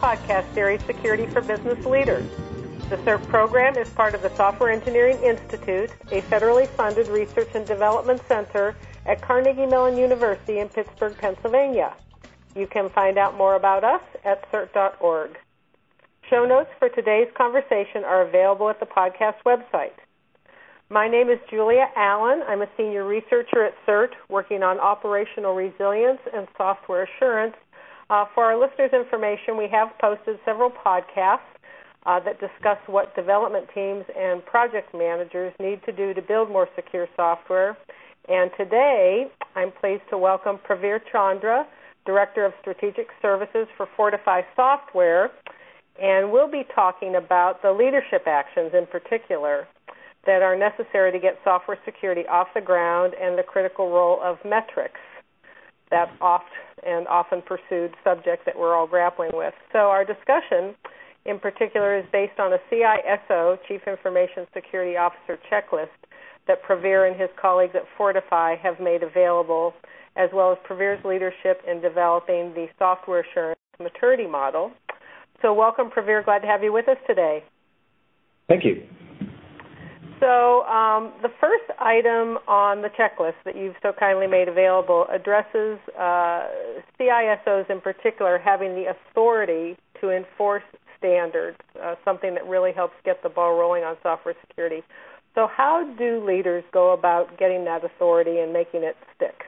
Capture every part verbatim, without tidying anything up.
podcast series, Security for Business Leaders. The C E R P program is part of the Software Engineering Institute, a federally funded research and development center at Carnegie Mellon University in Pittsburgh, Pennsylvania. You can find out more about us at C E R P dot org. Show notes for today's conversation are available at the podcast website. My name is Julia Allen. I'm a senior researcher at C E R T, working on operational resilience and software assurance. Uh, for our listeners' information, we have posted several podcasts uh, that discuss what development teams and project managers need to do to build more secure software. And today, I'm pleased to welcome Pravir Chandra, Director of Strategic Services for Fortify Software, and we'll be talking about the leadership actions in particular that are necessary to get software security off the ground and the critical role of metrics, that oft and often pursued subject that we're all grappling with. So our discussion in particular is based on a C I S O, Chief Information Security Officer checklist that Pravir and his colleagues at Fortify have made available, as well as Pravir's leadership in developing the software assurance maturity model. So welcome, Pravir. Glad to have you with us today. Thank you. So um, the first item on the checklist that you've so kindly made available addresses uh, C I S Os in particular having the authority to enforce standards, uh, something that really helps get the ball rolling on software security. So how do leaders go about getting that authority and making it stick?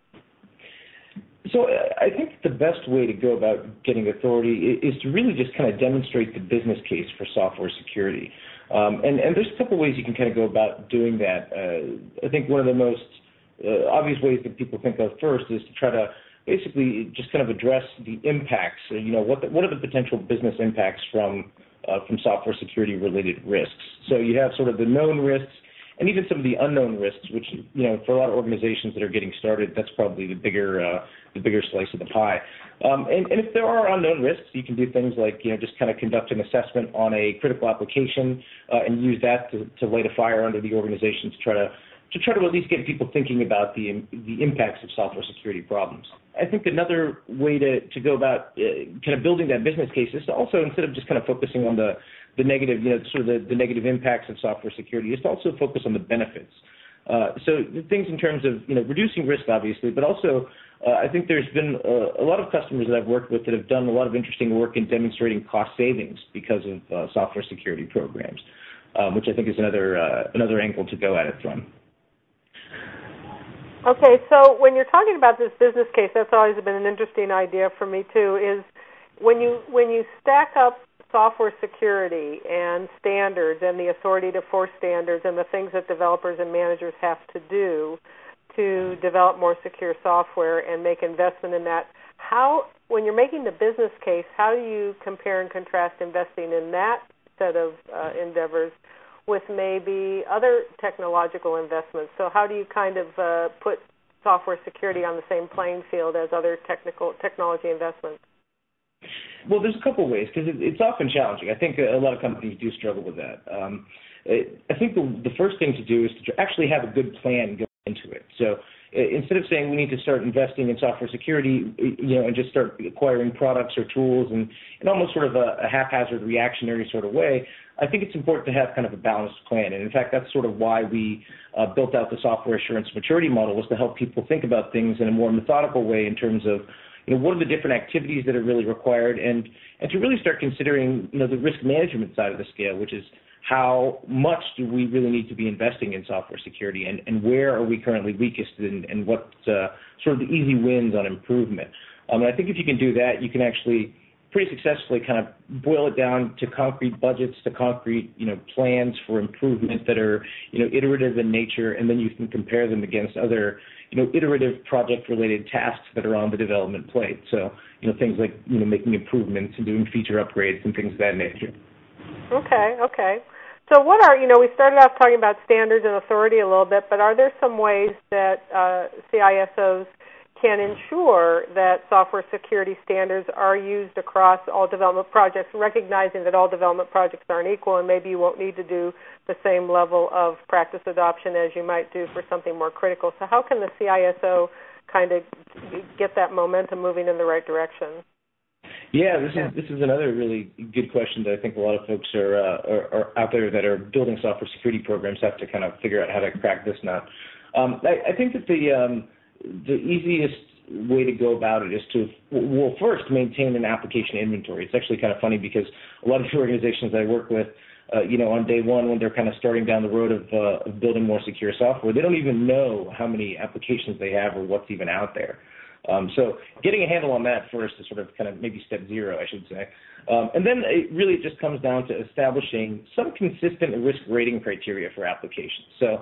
So uh, I think the best way to go about getting authority is to really just kind of demonstrate the business case for software security. Um, and, and there's a couple ways you can kind of go about doing that. Uh, I think one of the most uh, obvious ways that people think of first is to try to basically just kind of address the impacts. You know, what the, what are the potential business impacts from uh, from software security related risks? So you have sort of the known risks and even some of the unknown risks, which, you know, for a lot of organizations that are getting started, that's probably the bigger uh, the bigger slice of the pie. Um, and, and if there are unknown risks, you can do things like, you know, just kind of conduct an assessment on a critical application uh, and use that to, to light a fire under the organization to try to to try to at least get people thinking about the the impacts of software security problems. I think another way to, to go about uh, kind of building that business case is to also, instead of just kind of focusing on the the negative, you know, sort of the, the negative impacts of software security, is to also focus on the benefits. Uh, so things in terms of, you know, reducing risk, obviously, but also uh, I think there's been a, a lot of customers that I've worked with that have done a lot of interesting work in demonstrating cost savings because of uh, software security programs, um, which I think is another uh, another angle to go at it from. Okay, so when you're talking about this business case, that's always been an interesting idea for me too, is when you when you stack up software security and standards and the authority to force standards and the things that developers and managers have to do to develop more secure software and make investment in that, how, when you're making the business case, how do you compare and contrast investing in that set of uh, endeavors with maybe other technological investments? So how do you kind of uh, put software security on the same playing field as other technical technology investments? Well, there's a couple ways, because it, it's often challenging. I think a, a lot of companies do struggle with that. Um, it, I think the, the first thing to do is to actually have a good plan going into it. So uh, instead of saying we need to start investing in software security, you know, and just start acquiring products or tools and in almost sort of a, a haphazard, reactionary sort of way, I think it's important to have kind of a balanced plan. And in fact, that's sort of why we uh, built out the software assurance maturity model, was to help people think about things in a more methodical way in terms of, you know, what are the different activities that are really required, and, and to really start considering, you know, the risk management side of the scale, which is how much do we really need to be investing in software security, and, and where are we currently weakest, and, and what uh, sort of the easy wins on improvement. Um, and I think if you can do that, you can actually pretty successfully kind of boil it down to concrete budgets, to concrete, you know, plans for improvement that are, you know, iterative in nature, and then you can compare them against other, you know, iterative project-related tasks that are on the development plate. So, you know, things like, you know, making improvements and doing feature upgrades and things of that nature. Okay, okay. So what are, you know, we started off talking about standards and authority a little bit, but are there some ways that uh, C I S Os can ensure that software security standards are used across all development projects, recognizing that all development projects aren't equal and maybe you won't need to do the same level of practice adoption as you might do for something more critical? So how can the C I S O kind of get that momentum moving in the right direction? Yeah, this is this is another really good question that I think a lot of folks are, uh, are, are out there that are building software security programs have to kind of figure out how to crack this nut. Um, I, I think that the um, the easiest way to go about it is to, well, first maintain an application inventory. It's actually kind of funny because a lot of the organizations that I work with, uh, you know, on day one when they're kind of starting down the road of, uh, of building more secure software, they don't even know how many applications they have or what's even out there. Um, so getting a handle on that first is sort of kind of maybe step zero, I should say. Um, and then it really just comes down to establishing some consistent risk rating criteria for applications. So,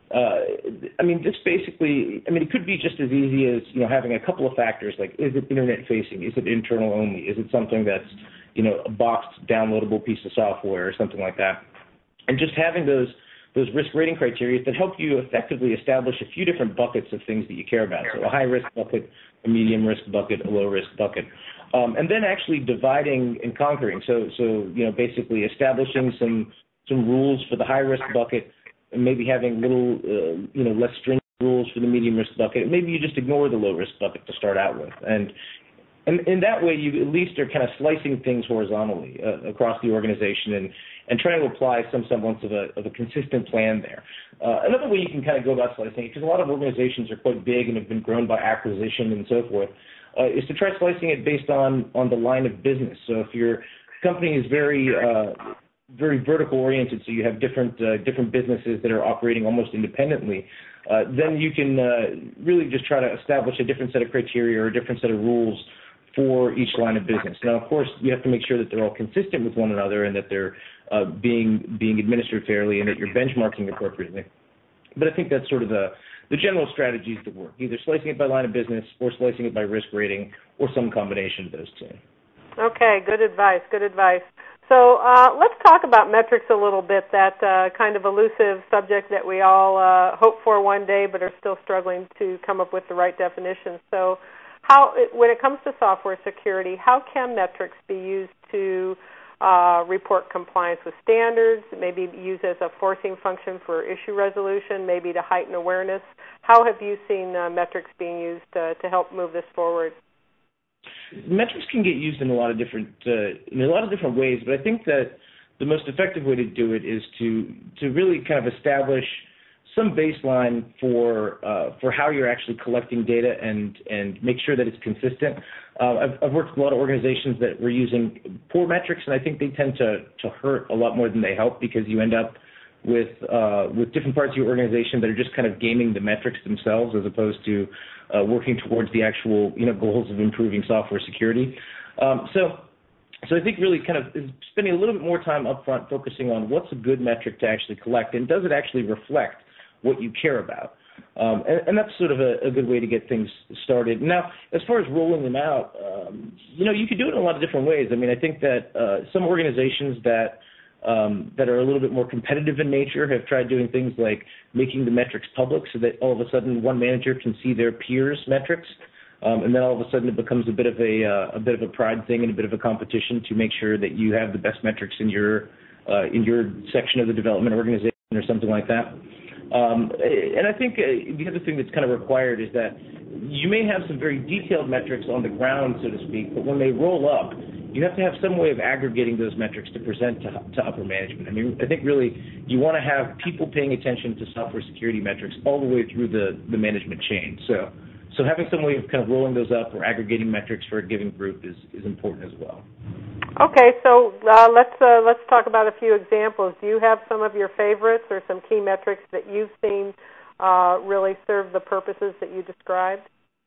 uh, I mean, this basically, I mean, it could be just as easy as, you know, having a couple of factors like, is it internet facing? Is it internal only? Is it something that's, you know, a boxed downloadable piece of software or something like that? And just having those those risk rating criteria that help you effectively establish a few different buckets of things that you care about. So a high risk bucket, a medium risk bucket, a low risk bucket. Um, and then actually dividing and conquering. So, so you know, basically establishing some some rules for the high risk bucket and maybe having little, uh, you know, less stringent rules for the medium risk bucket. Maybe you just ignore the low risk bucket to start out with. And And in that way, you at least are kind of slicing things horizontally uh, across the organization and, and trying to apply some semblance of a, of a consistent plan there. Uh, another way you can kind of go about slicing it, because a lot of organizations are quite big and have been grown by acquisition and so forth, uh, is to try slicing it based on, on the line of business. So if your company is very uh, very vertical oriented, so you have different uh, different businesses that are operating almost independently, uh, then you can uh, really just try to establish a different set of criteria or a different set of rules for each line of business. Now, of course, you have to make sure that they're all consistent with one another and that they're uh, being being administered fairly and that you're benchmarking appropriately. But I think that's sort of the, the general strategies that work, either slicing it by line of business or slicing it by risk rating or some combination of those two. Okay, good advice, good advice. So uh, let's talk about metrics a little bit, that uh, kind of elusive subject that we all uh, hope for one day but are still struggling to come up with the right definition. So how, when it comes to software security, how can metrics be used to uh, report compliance with standards, maybe used as a forcing function for issue resolution, maybe to heighten awareness? How have you seen uh, metrics being used uh, to help move this forward? Metrics can get used in a lot of different uh, in a lot of different ways, but I think that the most effective way to do it is to to really kind of establish some baseline for uh, for how you're actually collecting data and and make sure that it's consistent. Uh, I've, I've worked with a lot of organizations that were using poor metrics, and I think they tend to to hurt a lot more than they help, because you end up with uh, with different parts of your organization that are just kind of gaming the metrics themselves, as opposed to uh, working towards the actual, you know, goals of improving software security. Um, so, so I think really kind of spending a little bit more time up front focusing on what's a good metric to actually collect, and does it actually reflect what you care about. Um, and, and that's sort of a, a good way to get things started. Now, as far as rolling them out, um, you know, you could do it in a lot of different ways. I mean, I think that uh, some organizations that Um, that are a little bit more competitive in nature have tried doing things like making the metrics public, so that all of a sudden one manager can see their peers' metrics, um, and then all of a sudden it becomes a bit of a uh, a bit of a pride thing and a bit of a competition to make sure that you have the best metrics in your uh, in your section of the development organization or something like that. Um, and I think uh, the other thing that's kind of required is that you may have some very detailed metrics on the ground, so to speak, but when they roll up, you have to have some way of aggregating those metrics to present to, to upper management. I mean, I think really you want to have people paying attention to software security metrics all the way through the, the management chain. So, so having some way of kind of rolling those up or aggregating metrics for a given group is, is important as well. Okay, so uh, let's uh, let's talk about a few examples. Do you have some of your favorites or some key metrics that you've seen uh, really serve the purposes that you described?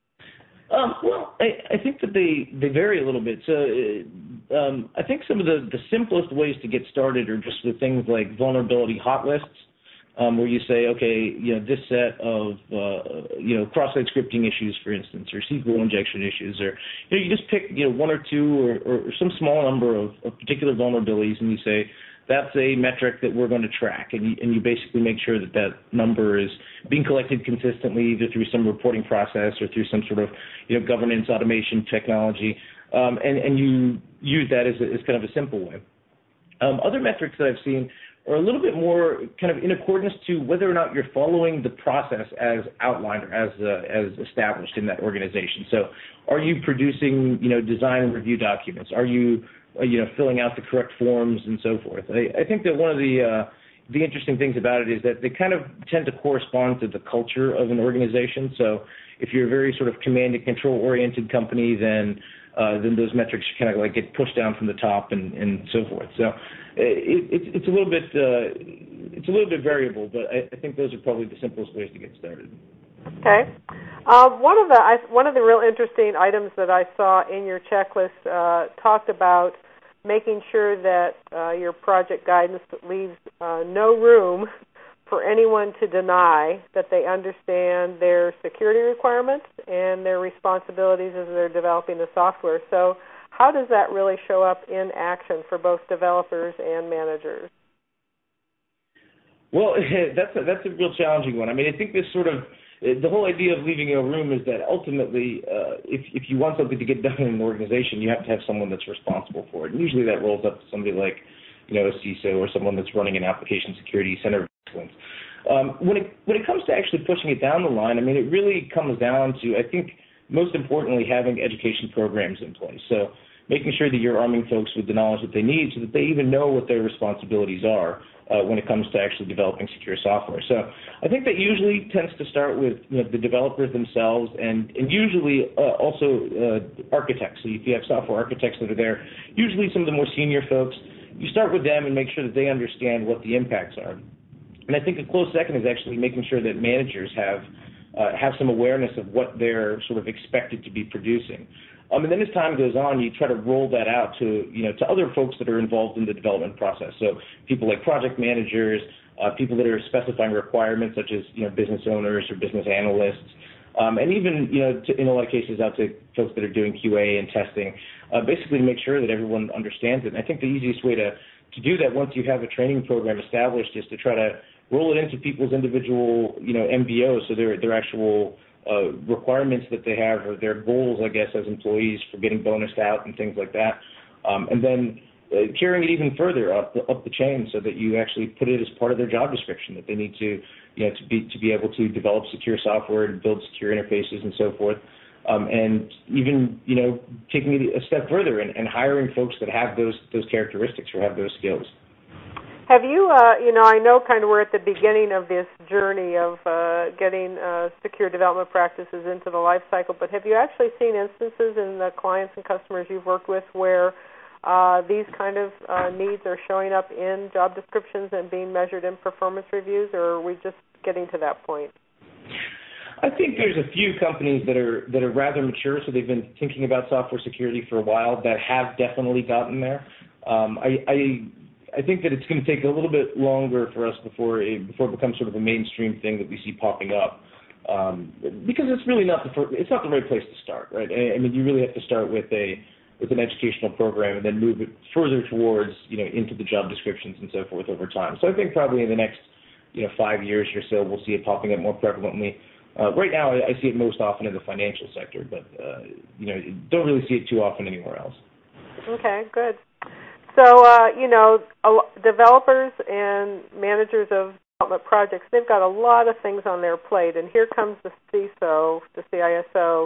Um, well, I, I think that they, they vary a little bit. So um, I think some of the, the simplest ways to get started are just with things like vulnerability hot lists, um, where you say, okay, you know, this set of, uh, you know, cross-site scripting issues, for instance, or S Q L injection issues, or, you know, you just pick, you know, one or two or, or some small number of, of particular vulnerabilities, and you say, that's a metric that we're going to track, and you, and you basically make sure that that number is being collected consistently, either through some reporting process or through some sort of, you know, governance automation technology, um, and, and you use that as, a, as kind of a simple way. Um, other metrics that I've seen are a little bit more kind of in accordance to whether or not you're following the process as outlined or as uh, as established in that organization. So, are you producing, you know, design and review documents? Are you, uh, you know, filling out the correct forms and so forth? I, I think that one of the uh, the interesting things about it is that they kind of tend to correspond to the culture of an organization. So, if you're a very sort of command and control oriented company, then Uh, then those metrics kind of like get pushed down from the top and, and so forth. So it, it, it's a little bit uh, it's a little bit variable, but I, I think those are probably the simplest ways to get started. Okay. Uh, one of the I, one of the real interesting items that I saw in your checklist uh, talked about making sure that uh, your project guidance leaves uh, no room for anyone to deny that they understand their security requirements and their responsibilities as they're developing the software. So how does that really show up in action for both developers and managers? Well, that's a, that's a real challenging one. I mean, I think this sort of, the whole idea of leaving a room is that ultimately, uh, if, if you want something to get done in an organization, you have to have someone that's responsible for it. And usually that rolls up to somebody like, you know, a C I S O or someone that's running an application security center of excellence. Um, when it when it comes to actually pushing it down the line, I mean, it really comes down to, I think, most importantly, having education programs in place. So making sure that you're arming folks with the knowledge that they need so that they even know what their responsibilities are uh, when it comes to actually developing secure software. So I think that usually tends to start with, you know, the developers themselves and, and usually uh, also uh, architects. So if you have software architects that are there, usually some of the more senior folks, you start with them and make sure that they understand what the impacts are. And I think a close second is actually making sure that managers have uh, have some awareness of what they're sort of expected to be producing. Um, and then as time goes on, you try to roll that out to, you know, to other folks that are involved in the development process. So people like project managers, uh, people that are specifying requirements such as, you know, business owners or business analysts, um, and even, you know, to, in a lot of cases out to folks that are doing Q A and testing, uh, basically to make sure that everyone understands it. And I think the easiest way to, to do that once you have a training program established is to try to roll it into people's individual, you know, M B Os, so their their actual uh, requirements that they have or their goals, I guess, as employees for getting bonused out and things like that, um, and then uh, carrying it even further up the, up the chain so that you actually put it as part of their job description that they need to, you know, to be to be able to develop secure software and build secure interfaces and so forth, um, and even, you know, taking it a step further and, and hiring folks that have those those characteristics or have those skills. Have you, uh, you know, I know kind of we're at the beginning of this journey of uh, getting uh, secure development practices into the life cycle, but have you actually seen instances in the clients and customers you've worked with where uh, these kind of uh, needs are showing up in job descriptions and being measured in performance reviews, or are we just getting to that point? I think there's a few companies that are that are rather mature, so they've been thinking about software security for a while, that have definitely gotten there. Um, I, I I think that it's going to take a little bit longer for us before it, before it becomes sort of a mainstream thing that we see popping up, um, because it's really not the first, it's not the right place to start, right? I, I mean, you really have to start with a with an educational program and then move it further towards, you know, into the job descriptions and so forth over time. So I think probably in the next, you know, five years or so, we'll see it popping up more prevalently. Uh, right now, I, I see it most often in the financial sector, but uh, you know, don't really see it too often anywhere else. Okay, good. So, uh, you know, developers and managers of development projects, they've got a lot of things on their plate, and here comes the C I S O, the C I S O,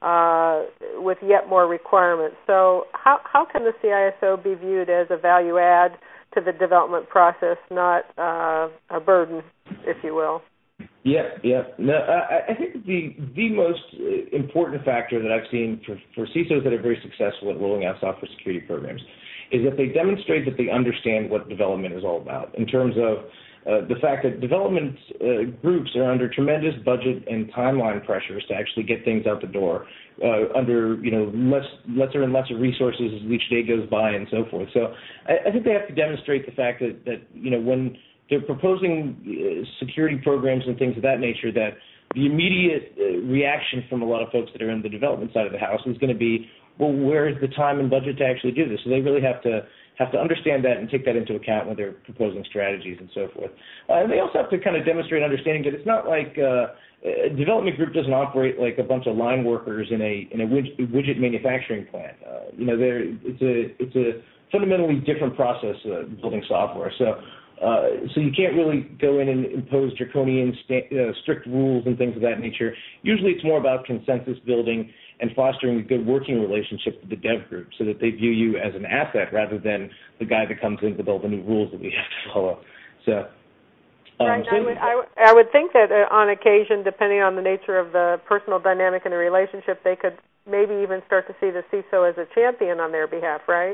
uh, with yet more requirements. So how, how can the C I S O be viewed as a value add to the development process, not uh, a burden, if you will? Yeah, yeah. No, I, I think the the most important factor that I've seen for, for C I S Os that are very successful at rolling out software security programs is that they demonstrate that they understand what development is all about, in terms of uh, the fact that development uh, groups are under tremendous budget and timeline pressures to actually get things out the door, uh, under, you know, less, lesser and lesser resources as each day goes by and so forth. So I, I think they have to demonstrate the fact that, that you know, when they're proposing uh, security programs and things of that nature, that the immediate uh, reaction from a lot of folks that are in the development side of the house is going to be, well, where is the time and budget to actually do this? So they really have to have to understand that and take that into account when they're proposing strategies and so forth. Uh, and they also have to kind of demonstrate understanding that it's not like uh, a development group doesn't operate like a bunch of line workers in a in a widget, widget manufacturing plant. Uh, you know, it's a it's a fundamentally different process uh, building software. So Uh, so you can't really go in and impose draconian, sta- uh, strict rules and things of that nature. Usually it's more about consensus building and fostering a good working relationship with the dev group so that they view you as an asset rather than the guy that comes in with all the new rules that we have to follow. So, um, right. so I, would, I, would, I would think that uh, on occasion, depending on the nature of the personal dynamic in the relationship, they could maybe even start to see the C I S O as a champion on their behalf, right?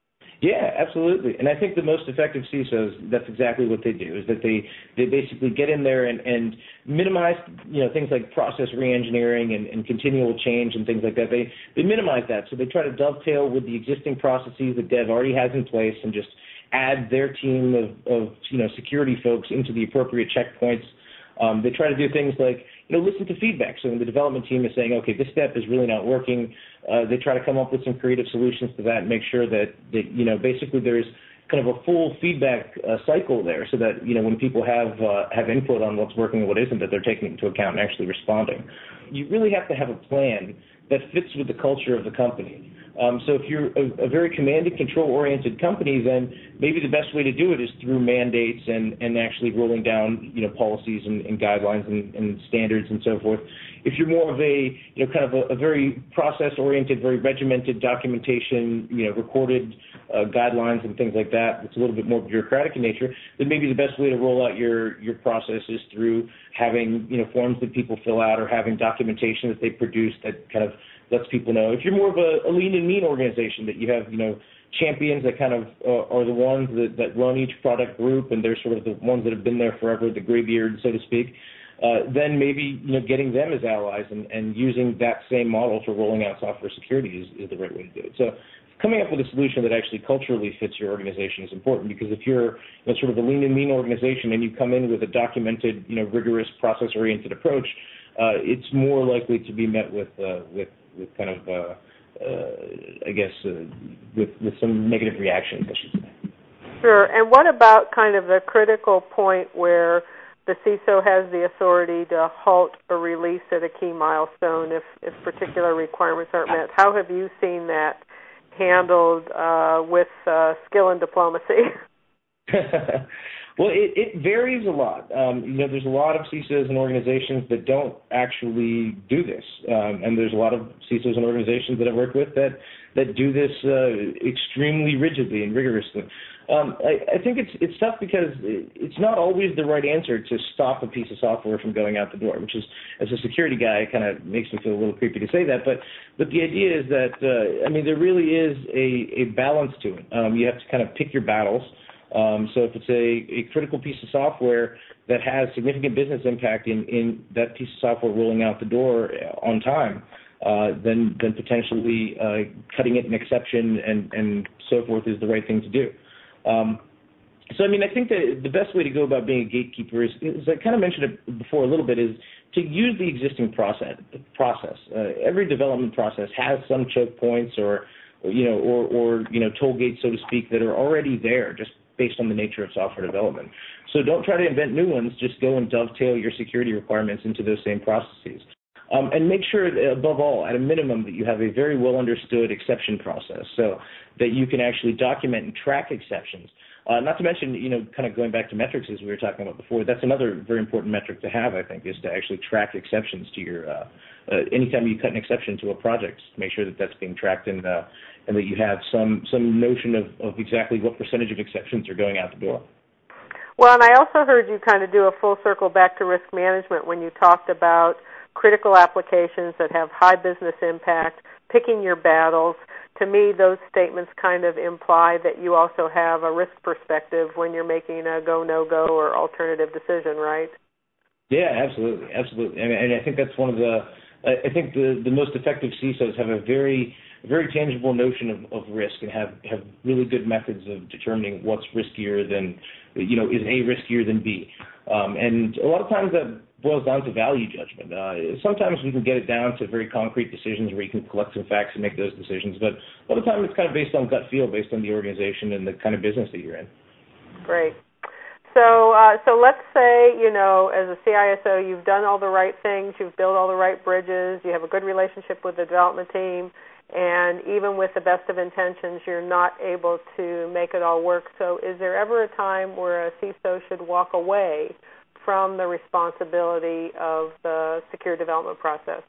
Yeah, absolutely. And I think the most effective C I S Os, that's exactly what they do, is that they, they basically get in there and, and minimize, you know, things like process reengineering and, and continual change and things like that. They, they minimize that. So they try to dovetail with the existing processes that dev already has in place and just add their team of, of you know, security folks into the appropriate checkpoints. Um, they try to do things like, you know, listen to feedback. So when the development team is saying, okay, this step is really not working, uh, they try to come up with some creative solutions to that and make sure that, that you know, basically there's kind of a full feedback uh, cycle there so that, you know, when people have uh, have input on what's working and what isn't, that they're taking it into account and actually responding. You really have to have a plan that fits with the culture of the company. Um, so if you're a, a very command and control-oriented company, then maybe the best way to do it is through mandates and, and actually rolling down, you know, policies and, and guidelines and, and standards and so forth. If you're more of a, you know, kind of a, a very process-oriented, very regimented documentation, you know, recorded uh, guidelines and things like that, it's a little bit more bureaucratic in nature, then maybe the best way to roll out your, your process is through having, you know, forms that people fill out or having documentation that they produce that kind of lets people know. If you're more of a, a lean and mean organization, that you have, you know, champions that kind of uh, are the ones that, that run each product group, and they're sort of the ones that have been there forever, the graybeard, so to speak, uh, then maybe, you know, getting them as allies and, and using that same model for rolling out software security is, is the right way to do it. So coming up with a solution that actually culturally fits your organization is important, because if you're, you know, sort of a lean and mean organization and you come in with a documented, you know, rigorous process-oriented approach, uh, it's more likely to be met with uh, with with kind of, uh, uh, I guess, uh, with, with some negative reactions, I should say. Sure. And what about kind of the critical point where the C I S O has the authority to halt a release at a key milestone if, if particular requirements aren't met? How have you seen that handled uh, with uh, skill and diplomacy? Well, it, it varies a lot. Um, you know, there's a lot of C I S Os and organizations that don't actually do this, um, and there's a lot of C I S Os and organizations that I've worked with that that do this uh, extremely rigidly and rigorously. Um, I, I think it's it's tough because it's not always the right answer to stop a piece of software from going out the door, which is, as a security guy, kind of makes me feel a little creepy to say that. But but the idea is that uh, I mean, there really is a, a balance to it. Um, you have to kind of pick your battles. Um, so if it's a, a critical piece of software that has significant business impact in, in that piece of software rolling out the door on time, uh, then then potentially uh, cutting it an exception and, and so forth is the right thing to do. Um, so, I mean, I think that the best way to go about being a gatekeeper is, is I kind of mentioned it before a little bit, is to use the existing process. process. Uh, every development process has some choke points or, or you know, or, or, you know, toll gates, so to speak, that are already there just based on the nature of software development. So don't try to invent new ones. Just go and dovetail your security requirements into those same processes. Um, and make sure, above all, at a minimum, that you have a very well understood exception process so that you can actually document and track exceptions. Uh, not to mention, you know, kind of going back to metrics as we were talking about before, that's another very important metric to have, I think, is to actually track exceptions to your, uh, uh, anytime you cut an exception to a project, make sure that that's being tracked and, uh, and that you have some, some notion of, of exactly what percentage of exceptions are going out the door. Well, and I also heard you kind of do a full circle back to risk management when you talked about critical applications that have high business impact, picking your battles. To me, those statements kind of imply that you also have a risk perspective when you're making a go, no-go or alternative decision, right? Yeah, absolutely, absolutely. And, and I think that's one of the, I think the, the most effective C I S Os have a very, very tangible notion of, of risk and have, have really good methods of determining what's riskier than, you know, is A riskier than B. Um, and a lot of times that boils down to value judgment. Uh, sometimes we can get it down to very concrete decisions where you can collect some facts and make those decisions, but a lot of the time it's kind of based on gut feel, based on the organization and the kind of business that you're in. Great. So, uh, so let's say, you know, as a C I S O, you've done all the right things, you've built all the right bridges, you have a good relationship with the development team, and even with the best of intentions, you're not able to make it all work. So is there ever a time where a C I S O should walk away from the responsibility of the secure development process?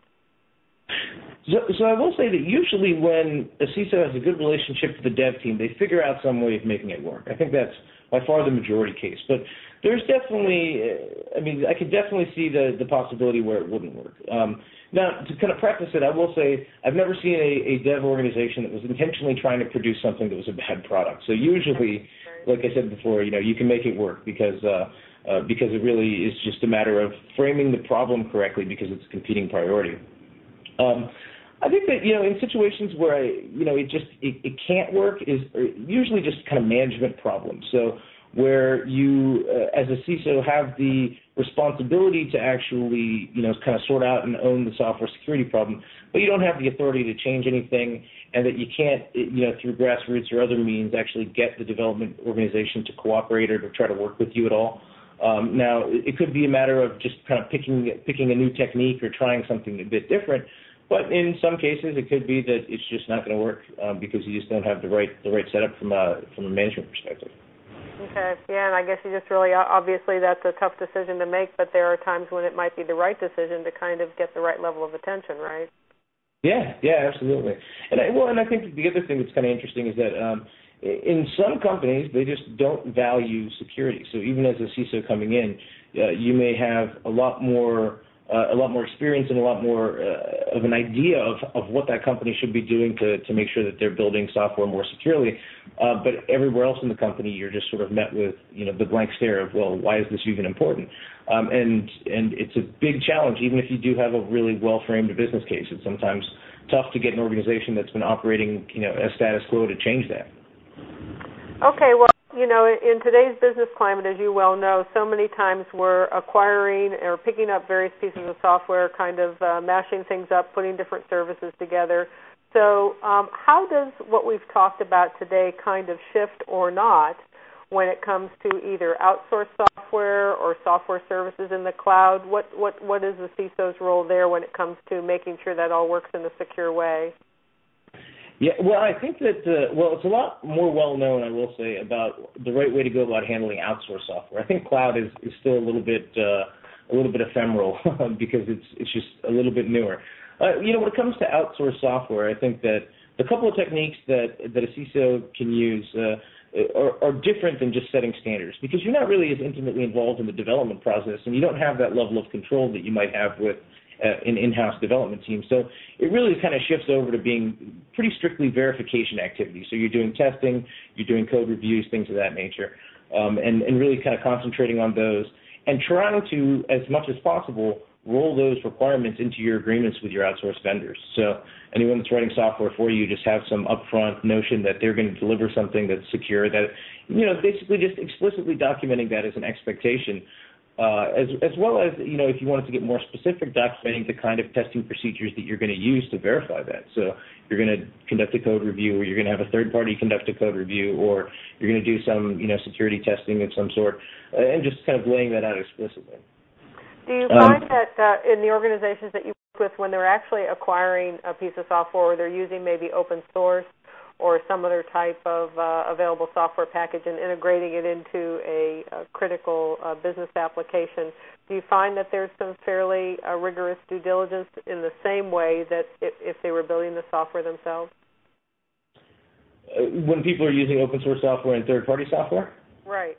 So, so I will say that usually when a C I S O has a good relationship with the dev team, they figure out some way of making it work. I think that's by far the majority case. But there's definitely, I mean, I could definitely see the, the possibility where it wouldn't work. Um, now, to kind of preface it, I will say I've never seen a, a dev organization that was intentionally trying to produce something that was a bad product. So usually, like I said before, you know, you can make it work because uh, uh, because it really is just a matter of framing the problem correctly because it's a competing priority. Um, I think that, you know, in situations where, I, you know, it just, it, it can't work is usually just kind of management problems. So where you, uh, as a C I S O, have the responsibility to actually, you know, kind of sort out and own the software security problem, but you don't have the authority to change anything, and that you can't, you know, through grassroots or other means actually get the development organization to cooperate or to try to work with you at all. Um, now, it could be a matter of just kind of picking picking a new technique or trying something a bit different. But in some cases, it could be that it's just not going to work um, because you just don't have the right the right setup from a from a management perspective. Okay, yeah, and I guess you just really obviously that's a tough decision to make, but there are times when it might be the right decision to kind of get the right level of attention, right? Yeah, yeah, absolutely. And I, well, and I think the other thing that's kind of interesting is that um, in some companies they just don't value security. So even as a C I S O coming in, uh, you may have a lot more. Uh, a lot more experience and a lot more uh, of an idea of, of what that company should be doing to, to make sure that they're building software more securely. Uh, but everywhere else in the company, you're just sort of met with, you know, the blank stare of, well, why is this even important? Um, and and it's a big challenge, even if you do have a really well-framed business case. It's sometimes tough to get an organization that's been operating, you know, as status quo to change that. Okay, well, you know, in today's business climate, as you well know, so many times we're acquiring or picking up various pieces of software, kind of uh, mashing things up, putting different services together. So um, how does what we've talked about today kind of shift or not when it comes to either outsourced software or software services in the cloud? What, what, what is the C I S O's role there when it comes to making sure that all works in a secure way? Yeah, well, I think that, uh, well, it's a lot more well-known, I will say, about the right way to go about handling outsourced software. I think cloud is, is still a little bit uh, a little bit ephemeral because it's it's just a little bit newer. Uh, you know, when it comes to outsourced software, I think that the couple of techniques that, that a C I S O can use uh, are, are different than just setting standards because you're not really as intimately involved in the development process and you don't have that level of control that you might have with Uh, an in-house development team. So it really kind of shifts over to being pretty strictly verification activities. So you're doing testing, you're doing code reviews, things of that nature, um, and, and really kind of concentrating on those and trying to, as much as possible, roll those requirements into your agreements with your outsourced vendors. So anyone that's writing software for you just have some upfront notion that they're going to deliver something that's secure, that, you know, basically just explicitly documenting that as an expectation. Uh, as, as well as, you know, if you wanted to get more specific, documenting the kind of testing procedures that you're going to use to verify that. So you're going to conduct a code review, or you're going to have a third party conduct a code review, or you're going to do some, you know, security testing of some sort, uh, and just kind of laying that out explicitly. Do you find um, that uh, in the organizations that you work with, when they're actually acquiring a piece of software, or they're using maybe open source or some other type of uh, available software package and integrating it into a, a critical uh, business application, do you find that there's some fairly uh, rigorous due diligence in the same way that if, if they were building the software themselves? Uh, when people are using open source software and third-party software? Right.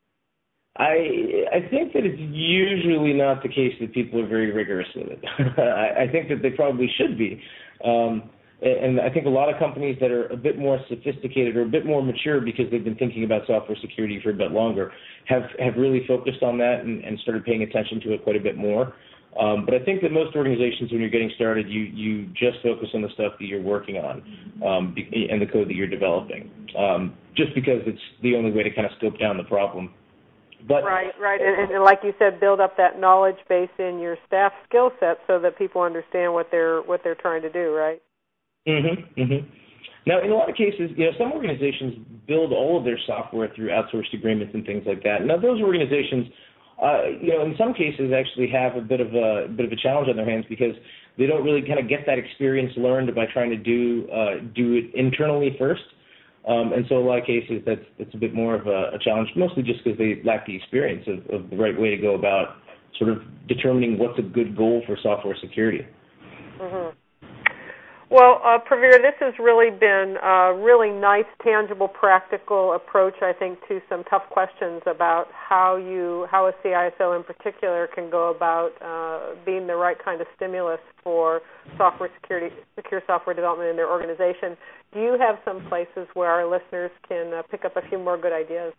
I I think that it's usually not the case that people are very rigorous with it. I, I think that they probably should be. Um, And I think a lot of companies that are a bit more sophisticated or a bit more mature because they've been thinking about software security for a bit longer have, have really focused on that and, and started paying attention to it quite a bit more. Um, but I think that most organizations, when you're getting started, you, you just focus on the stuff that you're working on um, and the code that you're developing, um, just because it's the only way to kind of scope down the problem. But, right, right, and, and like you said, build up that knowledge base in your staff skill set so that people understand what they're what they're trying to do, right? Mm-hmm, mm-hmm. Now, in a lot of cases, you know, some organizations build all of their software through outsourced agreements and things like that. Now, those organizations uh, you know, in some cases actually have a bit of a, a bit of a challenge on their hands because they don't really kind of get that experience learned by trying to do uh, do it internally first. Um, and so in a lot of cases that's that's a bit more of a, a challenge, mostly just because they lack the experience of, of the right way to go about sort of determining what's a good goal for software security. Mm-hmm. Well, uh, Praveer, this has really been a really nice, tangible, practical approach, I think, to some tough questions about how you, how a C I S O in particular can go about uh, being the right kind of stimulus for software security, secure software development in their organization. Do you have some places where our listeners can uh, pick up a few more good ideas?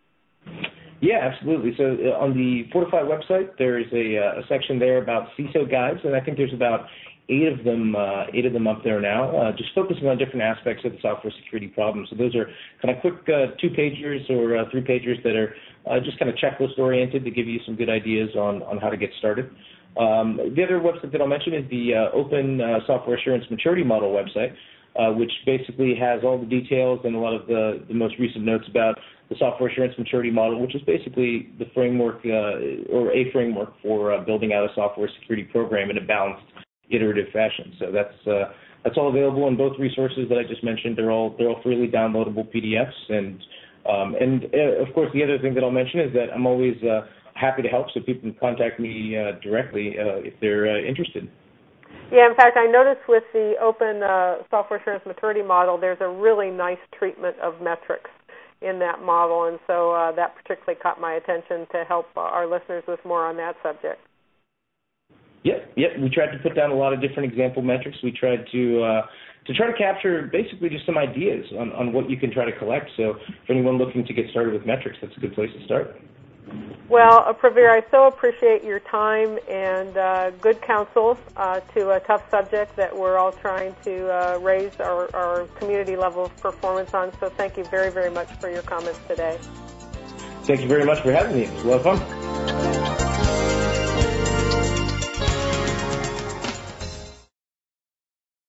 Yeah, absolutely. So uh, on the Fortify website, there is a, uh, a section there about C I S O guides, and I think there's about eight of them, uh, eight of them up there now, uh, just focusing on different aspects of the software security problem. So those are kind of quick uh, two-pagers or uh, three-pagers that are uh, just kind of checklist-oriented to give you some good ideas on, on how to get started. Um, the other website that I'll mention is the uh, Open uh, Software Assurance Maturity Model website, uh, which basically has all the details and a lot of the, the most recent notes about the Software Assurance Maturity Model, which is basically the framework uh, or a framework for uh, building out a software security program in a balanced, iterative fashion. So that's uh, that's all available in both resources that I just mentioned. They're all they're all freely downloadable P D Fs, and um, and uh, of course the other thing that I'll mention is that I'm always uh, happy to help, so people can contact me uh, directly uh, if they're uh, interested. Yeah, in fact, I noticed with the Open uh, Software Assurance Maturity Model, there's a really nice treatment of metrics in that model, and so uh, that particularly caught my attention to help uh, our listeners with more on that subject. Yep, yep. We tried to put down a lot of different example metrics. We tried to uh, to try to capture basically just some ideas on, on what you can try to collect. So for anyone looking to get started with metrics, that's a good place to start. Well, uh, Praveer, I so appreciate your time and uh, good counsel uh, to a tough subject that we're all trying to uh, raise our, our community level of performance on. So thank you very, very much for your comments today. Thank you very much for having me. It was a lot of fun.